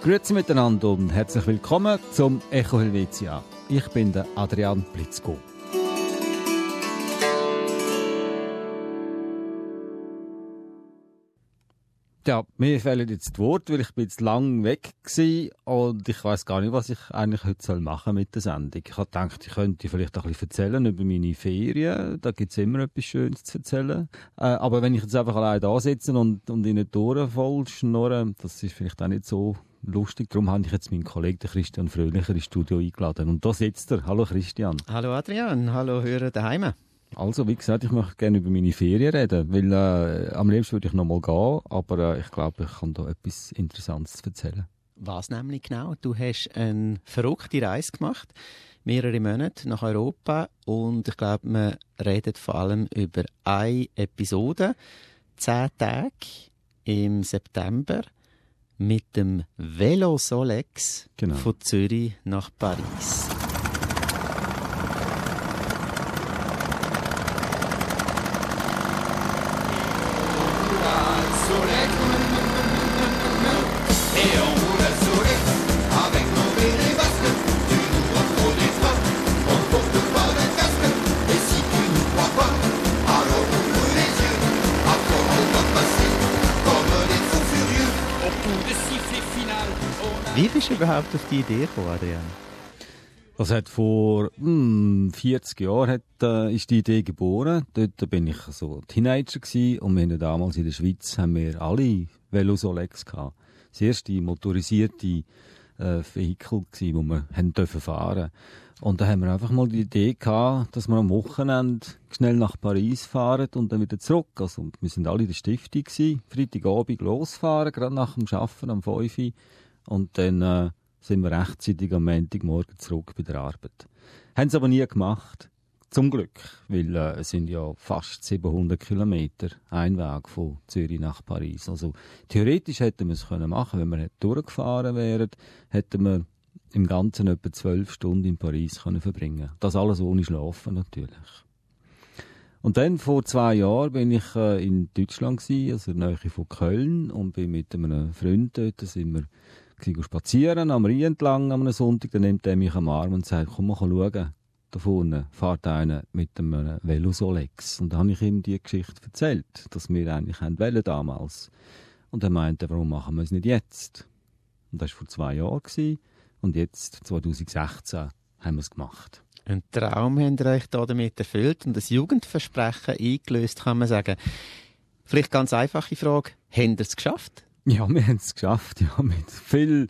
Grüezi miteinander und herzlich willkommen zum Echo Helvetia. Ich bin der Adrian Blitzko. Ja, mir fehlen jetzt die Worte, weil ich bin jetzt lang weg war und ich weiss gar nicht, was ich eigentlich heute machen mit der Sendung. Ich habe gedacht, ich könnte vielleicht auch ein bisschen erzählen über meine Ferien. Da gibt es immer etwas Schönes zu erzählen. Aber wenn ich jetzt einfach allein da sitze und in den Toren voll schnurre, das ist vielleicht auch nicht so lustig. Darum habe ich jetzt meinen Kollegen Christian Fröhlicher ins Studio eingeladen. Und da sitzt er. Hallo Christian. Hallo Adrian, hallo Hörer daheim. Also, wie gesagt, ich möchte gerne über meine Ferien reden, weil am liebsten würde ich noch mal gehen, aber ich glaube, ich kann da etwas Interessantes erzählen. Was nämlich genau? Du hast eine verrückte Reise gemacht, mehrere Monate nach Europa und ich glaube, wir reden vor allem über eine Episode, 10 Tage im September mit dem Velo Solex von Zürich nach Paris. Wie bist du überhaupt auf die Idee gekommen, Adrian? Das hat vor 40 Jahren ist die Idee geboren. Dort bin ich so Teenager gewesen, und wir haben damals in der Schweiz haben wir alle Velo Solex gehabt. Das erste motorisierte Vehikel gsi, wo wir haben dürfen fahren. Und da haben wir einfach mal die Idee gehabt, dass wir am Wochenende schnell nach Paris fahren und dann wieder zurück. Also wir sind alle in der Stiftung gewesen, Freitagabend losfahren, gerade nach dem Arbeiten am 5 Uhr. Und dann sind wir rechtzeitig am Montagmorgen zurück bei der Arbeit. Haben es aber nie gemacht. Zum Glück, weil es sind ja fast 700 Kilometer Einweg von Zürich nach Paris. Also theoretisch hätten wir es machen können. Wenn wir durchgefahren wären, hätten wir im Ganzen etwa 12 Stunden in Paris verbringen. Das alles ohne Schlafen natürlich. Und dann, vor 2 Jahren, bin ich in Deutschland gewesen, also in der Nähe von Köln, und bin mit einem Freund dort, sind wir spazieren, am Rhein entlang, am Sonntag. Dann nimmt er mich am Arm und sagt, komm mal schauen, da vorne fährt einer mit einem Velo Solex. Und da habe ich ihm die Geschichte erzählt, dass wir eigentlich wollen damals. Und er meinte, warum machen wir es nicht jetzt? Und das war vor 2 Jahren. Und jetzt, 2016, haben wir es gemacht. Ein Traum habt ihr euch damit erfüllt und ein Jugendversprechen eingelöst, kann man sagen. Vielleicht ganz einfache Frage, habt ihr es geschafft? Ja, wir haben es geschafft, ja, mit viel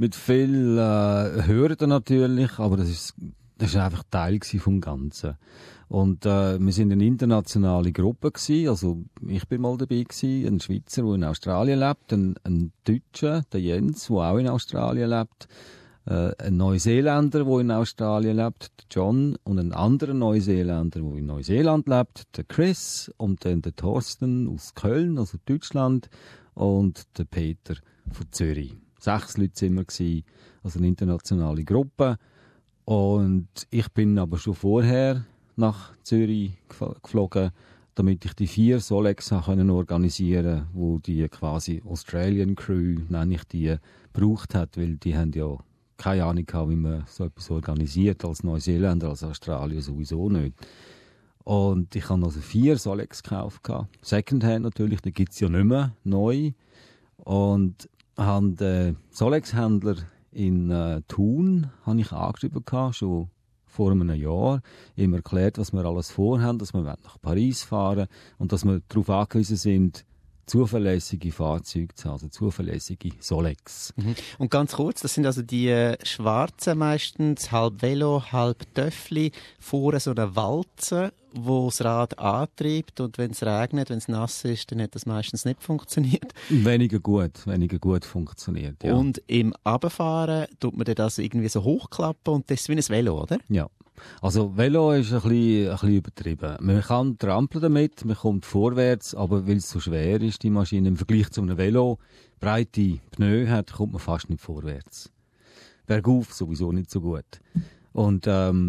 Hürden natürlich, aber das ist einfach Teil vom Ganzen. Und wir sind eine internationale Gruppe gewesen, also ich bin mal dabei gewesen, ein Schweizer, der in Australien lebt, ein Deutscher, der Jens, der auch in Australien lebt, ein Neuseeländer, der in Australien lebt, der John, und ein anderer Neuseeländer, der in Neuseeland lebt, der Chris, und dann der Thorsten aus Köln, also Deutschland, und der Peter von Zürich. 6 Leute sind wir gewesen, also eine internationale Gruppe. Und ich bin aber schon vorher nach Zürich geflogen, damit ich die 4 Solex organisieren konnte, wo die quasi Australian Crew, nenne ich die, gebraucht hat, weil die haben ja keine Ahnung gehabt, wie man so etwas organisiert, als Neuseeländer, als Australier sowieso nicht. Und ich habe also 4 Solex gekauft. Secondhand natürlich, die gibt es ja nicht mehr neu. Und habe den Solex-Händler in Thun habe ich angeschrieben, schon vor einem Jahr. Ihm erklärt, was wir alles vorhaben, dass wir nach Paris fahren und dass wir darauf angewiesen sind, zuverlässige Fahrzeuge zu haben, also zuverlässige Solex. Und ganz kurz, das sind also die schwarzen meistens, halb Velo, halb Töffli, vorne so eine Walze, wo das Rad antreibt, und wenn es regnet, wenn es nass ist, dann hat das meistens nicht funktioniert. Weniger gut funktioniert, ja. Und im Runterfahren tut man dann das irgendwie so hochklappen und das ist wie ein Velo, oder? Ja. Also Velo ist ein bisschen übertrieben. Man kann trampeln damit, man kommt vorwärts, aber weil es so schwer ist, die Maschine, im Vergleich zu einem Velo breite Pneu hat, kommt man fast nicht vorwärts. Bergauf sowieso nicht so gut. Und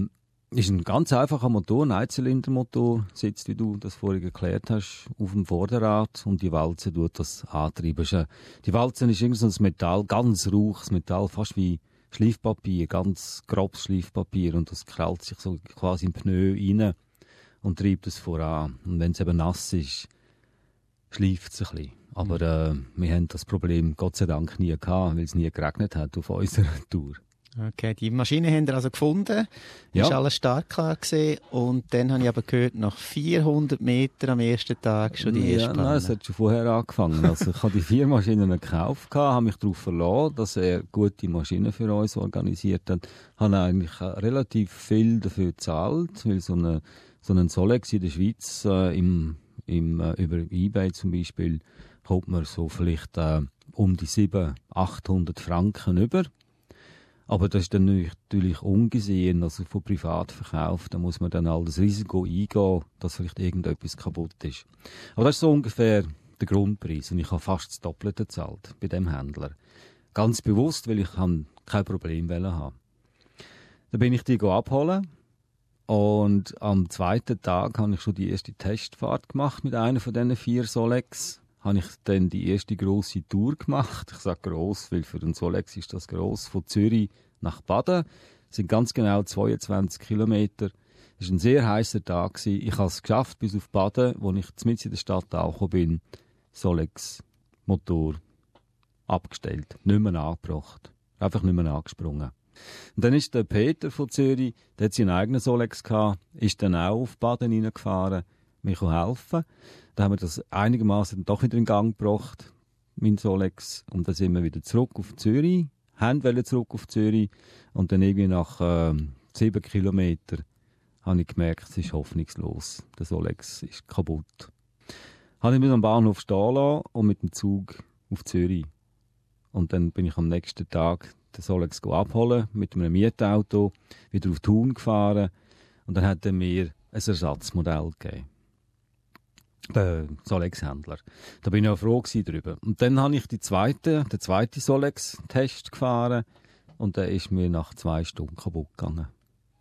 Ist ein ganz einfacher Motor, ein Einzylindermotor, sitzt, wie du das vorhin erklärt hast, auf dem Vorderrad und die Walze tut das antreiben. Die Walze ist irgendwie so ein Metall, ganz rauches Metall, fast wie Schleifpapier, ganz grobes Schleifpapier und das krallt sich so quasi im Pneu rein und treibt es voran. Und wenn es eben nass ist, schleift es ein bisschen. Aber wir haben das Problem Gott sei Dank nie gehabt, weil es nie geregnet hat auf unserer Tour. Okay, die Maschine haben wir also gefunden. Ja. Ist alles startklar gewesen. Und dann habe ich aber gehört, nach 400 Metern am ersten Tag schon die erste Panne. Nein, es hat schon vorher angefangen. Also ich habe die 4 Maschinen gekauft, habe mich darauf verlassen, dass er gute Maschinen für uns organisiert hat. Habe eigentlich relativ viel dafür gezahlt, weil so einen Solex in der Schweiz über eBay zum Beispiel kommt man so vielleicht um die 700-800 Franken über. Aber das ist dann natürlich ungesehen, also von Privatverkauf. Da muss man dann all das Risiko eingehen, dass vielleicht irgendetwas kaputt ist. Aber das ist so ungefähr der Grundpreis. Und ich habe fast das Doppelte gezahlt bei dem Händler. Ganz bewusst, weil ich kein Problem haben. Dann bin ich die abholen. Und am zweiten Tag habe ich schon die erste Testfahrt gemacht mit einer von diesen 4 Solex. Habe ich dann die erste grosse Tour gemacht. Ich sage gross, weil für einen Solex ist das gross. Von Zürich nach Baden. Das sind ganz genau 22 Kilometer. Es war ein sehr heißer Tag. Ich habe es geschafft bis auf Baden, wo ich mitten in der Stadt angekommen bin. Solex-Motor abgestellt. Nicht mehr angebracht. Einfach nicht mehr angesprungen. Und dann ist der Peter von Zürich, der hat seinen eigenen Solex gehabt, ist dann auch auf Baden reingefahren, mir helfen. Dann haben wir das einigermaßen doch wieder in Gang gebracht, mein Solex. Und dann sind wir wieder zurück auf Zürich, wollten zurück auf Zürich. Und dann irgendwie nach 7 Kilometern habe ich gemerkt, es ist hoffnungslos. Der Solex ist kaputt. Habe ich mich am Bahnhof stehen lassen und mit dem Zug auf Zürich. Und dann bin ich am nächsten Tag den Solex abholen, mit einem Mietauto, wieder auf Thun gefahren. Und dann hat er mir ein Ersatzmodell gegeben. Der Solex-Händler. Da bin ich auch froh darüber. Und dann habe ich den zweiten Solex-Test gefahren und der ist mir nach 2 Stunden kaputt gegangen.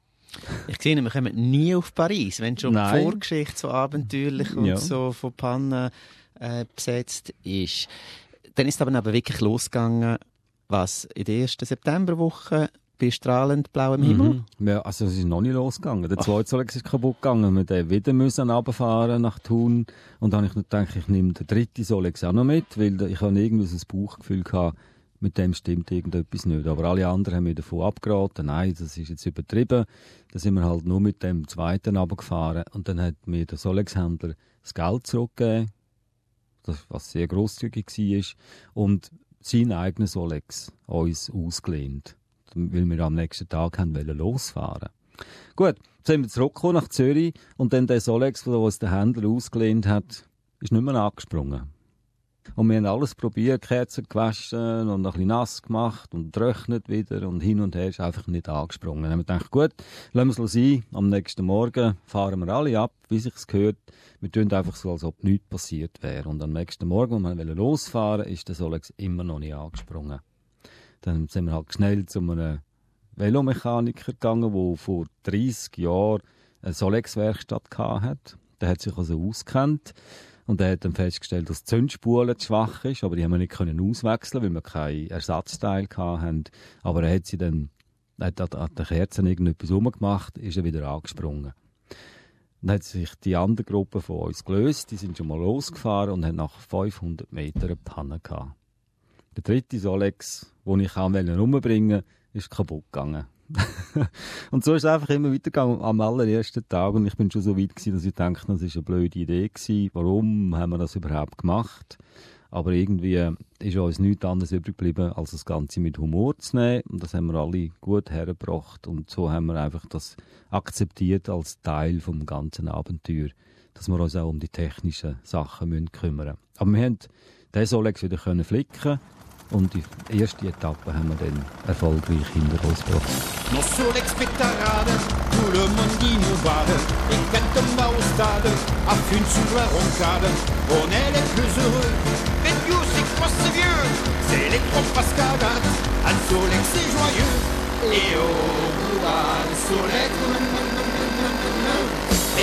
Ich sehe, wir kommen nie auf Paris, wenn schon Nein. die Vorgeschichte so abenteuerlich und so von Pannen besetzt ist. Dann ist es aber wirklich losgegangen, was in der ersten Septemberwoche bei strahlend blauem Himmel. Ja, also es ist noch nicht losgegangen. Der zweite Solex ist kaputt gegangen. Wir mussten wieder runterfahren nach Thun. Und dann habe ich gedacht, ich nehme den dritten Solex auch noch mit, weil ich habe irgendwie so ein Bauchgefühl gehabt, mit dem stimmt irgendetwas nicht. Aber alle anderen haben mir davon abgeraten. Nein, das ist jetzt übertrieben. Dann sind wir halt nur mit dem zweiten runtergefahren. Und dann hat mir der Solex-Händler das Geld zurückgegeben, was sehr grosszügig war. Und seinen eigenen Solex uns ausgelehnt, weil wir am nächsten Tag losfahren wollten. Gut, jetzt sind wir zurückgekommen nach Zürich und dann der Solex, den uns der Händler ausgelehnt hat, ist nicht mehr angesprungen. Und wir haben alles probiert, Kerzen gewaschen und noch ein bisschen nass gemacht und getrocknet wieder und hin und her ist einfach nicht angesprungen. Dann haben wir gedacht, gut, lassen wir es sein, am nächsten Morgen fahren wir alle ab, wie sich's gehört. Wir tun einfach so, als ob nichts passiert wäre. Und am nächsten Morgen, als wir losfahren wollten, ist der Solex immer noch nicht angesprungen. Dann sind wir halt schnell zu einem Velomechaniker gegangen, der vor 30 Jahren eine Solex-Werkstatt hatte. Der hat sich also ausgekannt. Und er hat dann festgestellt, dass die Zündspule zu schwach ist, aber die haben wir nicht auswechseln, weil wir keinen Ersatzteil hatten. Aber er hat sie dann, hat an den Kerzen irgendetwas rumgemacht, ist er wieder angesprungen. Dann hat sich die andere Gruppe von uns gelöst, die sind schon mal losgefahren und haben nach 500 Metern eine Panne gehabt. Der dritte Solex, den ich rumbringen wollte, ist kaputt gegangen. Und so ist es einfach immer weitergegangen am allerersten Tag. Und ich bin schon so weit gewesen, dass ich dachte, das war eine blöde Idee gewesen. Warum haben wir das überhaupt gemacht? Aber irgendwie ist uns nichts anderes übrig geblieben, als das Ganze mit Humor zu nehmen. Und das haben wir alle gut hergebracht. Und so haben wir einfach das akzeptiert als Teil vom ganzen Abenteuer, dass wir uns auch um die technischen Sachen kümmern müssen. Aber wir haben den Solex wieder flicken. Und die erste Etappe haben wir dann erfolgreich hinter uns gebracht. Nos Solex pétarade, tout le monde dit nous bade. Et quand on va au stade, à Fune sous la roncade, on est les plus heureux. Mais Dieu, c'est quoi c'est vieux? C'est les grands pascades, un Solex c'est joyeux. Et oh, le Solex,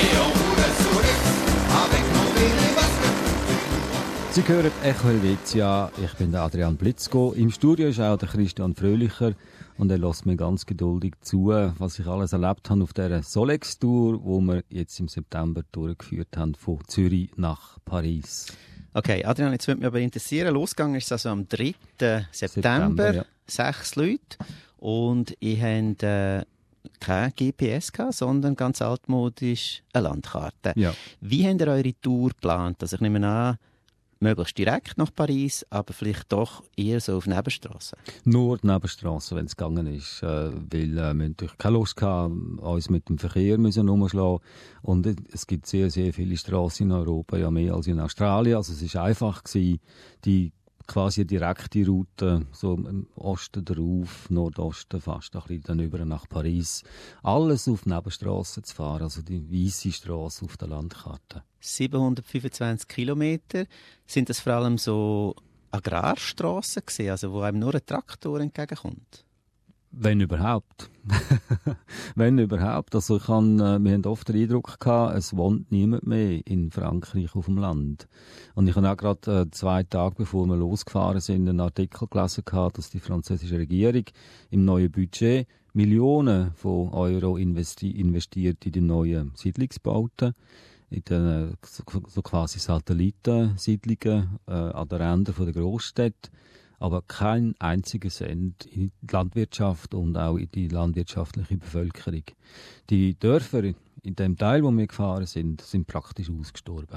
et on roule sur Solex avec mon Vélo-Basque. Sie hören Echo Helvetia, ich bin der Adrian Blitzko. Im Studio ist auch der Christian Fröhlicher und er lässt mir ganz geduldig zu, was ich alles erlebt habe auf dieser Solex-Tour, die wir jetzt im September durchgeführt haben, von Zürich nach Paris. Okay, Adrian, jetzt würde mich aber interessieren, losgegangen ist es also am 3. September, ja. 6 Leute und ich habe kein GPS gehabt, sondern ganz altmodisch eine Landkarte. Ja. Wie habt ihr eure Tour geplant? Also ich nehme an, möglichst direkt nach Paris, aber vielleicht doch eher so auf Nebenstrassen. Nur die Nebenstrasse, wenn es gegangen ist, weil wir natürlich keine Lust hatten, uns mit dem Verkehr umschlagen. Und es gibt sehr, sehr viele Strassen in Europa, ja mehr als in Australien. Also es war einfach gewesen, die quasi direkte Route, so im Osten drauf, Nordosten fast, ein bisschen dann über nach Paris. Alles auf Nebenstrassen zu fahren, also die weisse Strasse auf der Landkarte. 725 Kilometer. Sind das vor allem so Agrarstrassen gewesen, also wo einem nur ein Traktor entgegenkommt? Wenn überhaupt. Wenn überhaupt. Also wir haben oft den Eindruck gehabt, es wohnt niemand mehr in Frankreich auf dem Land. Und ich habe auch gerade 2 Tage bevor wir losgefahren sind, einen Artikel gelesen gehabt, dass die französische Regierung im neuen Budget Millionen von Euro investiert in die neuen Siedlungsbauten, in den so quasi Satellitensiedlungen an den Rändern der Großstädte. Aber kein einziger Cent in die Landwirtschaft und auch in die landwirtschaftliche Bevölkerung. Die Dörfer in dem Teil, wo wir gefahren sind praktisch ausgestorben.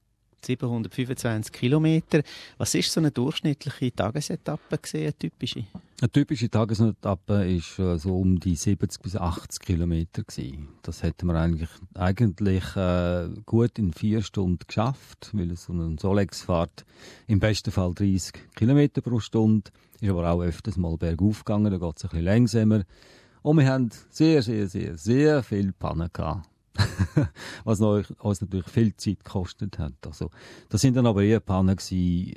725 Kilometer. Was war so eine durchschnittliche Tagesetappe gewesen, eine typische? Eine typische Tagesetappe war so um die 70 bis 80 Kilometer gewesen. Das hätten wir eigentlich gut in 4 Stunden geschafft, weil so eine Solex-Fahrt im besten Fall 30 Kilometer pro Stunde. Ist aber auch öfters mal bergauf gegangen, da geht es ein bisschen langsamer. Und wir haben sehr, sehr, sehr, sehr viel Pannen gehabt. Was uns natürlich viel Zeit gekostet hat. Also, das sind dann aber eher Pannen gewesen,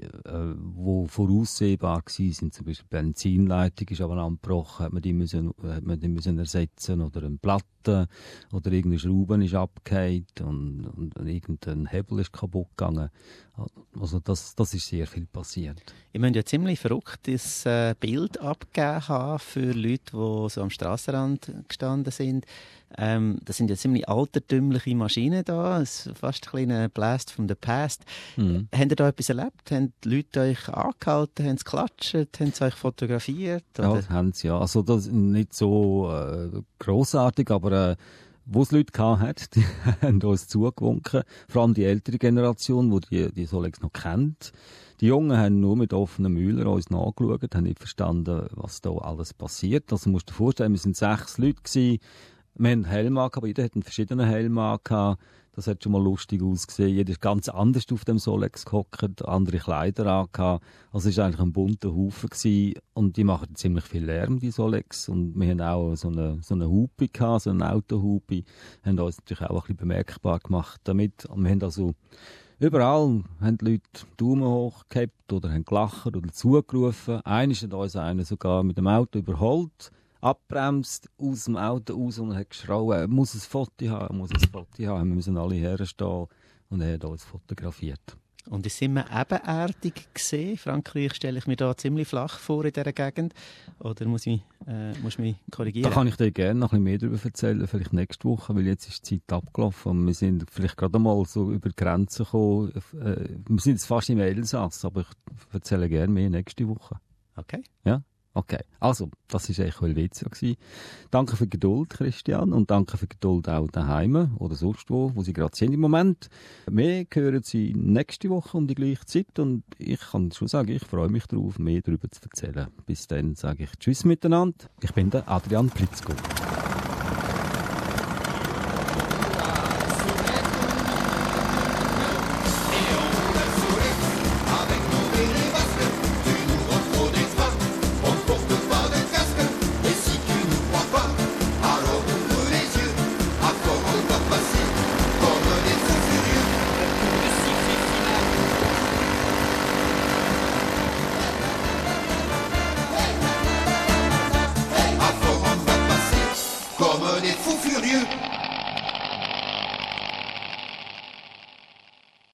die voraussehbar waren. Zum Beispiel die Benzinleitung ist aber angebrochen, hat man die müssen ersetzen oder eine Platte oder irgendeine Schraube ist abgefallen und irgendein Hebel ist kaputt gegangen. Also das ist sehr viel passiert. Ich möchte ja ziemlich verrücktes Bild abgegeben haben für Leute, die so am Strassenrand gestanden sind. Das sind ja ziemlich altertümliche Maschinen da, es ist fast ein kleiner Blast from the past. Habt ihr da etwas erlebt? Haben die Leute euch angehalten, haben sie geklatscht, haben sie euch fotografiert? Oder? Ja, haben sie ja. Also das ist nicht so grossartig, aber wo es Leute hatten, die haben uns zugewunken. Vor allem die ältere Generation, die Solex noch kennt. Die Jungen haben nur mit offenen Mühlern uns nachgeschaut, haben nicht verstanden, was da alles passiert. Also musst du dir vorstellen, wir waren 6 Leute gewesen. Wir hatten einen Helm an, aber jeder hat einen verschiedenen Helm an. Das hat schon mal lustig ausgesehen. Jeder ist ganz anders auf dem Solex gehockt, andere Kleider an. Also es war eigentlich ein bunter Haufen gewesen. Und die machen ziemlich viel Lärm, die Solex. Und wir haben auch so eine Hupe gehabt, so eine Autohupe. Haben uns natürlich auch ein bisschen bemerkbar gemacht damit. Und wir haben also überall haben die Leute Daumen hoch gehabt oder haben gelacht oder zugerufen. Einer hat uns sogar mit dem Auto überholt, abbremst, aus dem Auto raus und hat geschrauen, er muss ein Foto haben. Wir müssen alle herstehen und er hat uns fotografiert. Und es sind wir ebenerdig gesehen. Frankreich stelle ich mir da ziemlich flach vor in dieser Gegend. Oder musst du mich korrigieren? Da kann ich dir gerne noch ein bisschen mehr darüber erzählen, vielleicht nächste Woche, weil jetzt ist die Zeit abgelaufen und wir sind vielleicht gerade mal so über die Grenze gekommen. Wir sind jetzt fast im Elsass, aber ich erzähle gerne mehr nächste Woche. Okay. Ja? Okay, also, das war Echo Helvetia. Danke für die Geduld, Christian, und danke für die Geduld auch daheim oder sonst wo Sie gerade sind im Moment. Wir hören Sie nächste Woche um die gleiche Zeit und ich kann schon sagen, ich freue mich darauf, mehr darüber zu erzählen. Bis dann sage ich Tschüss miteinander. Ich bin der Adrian Blitzko.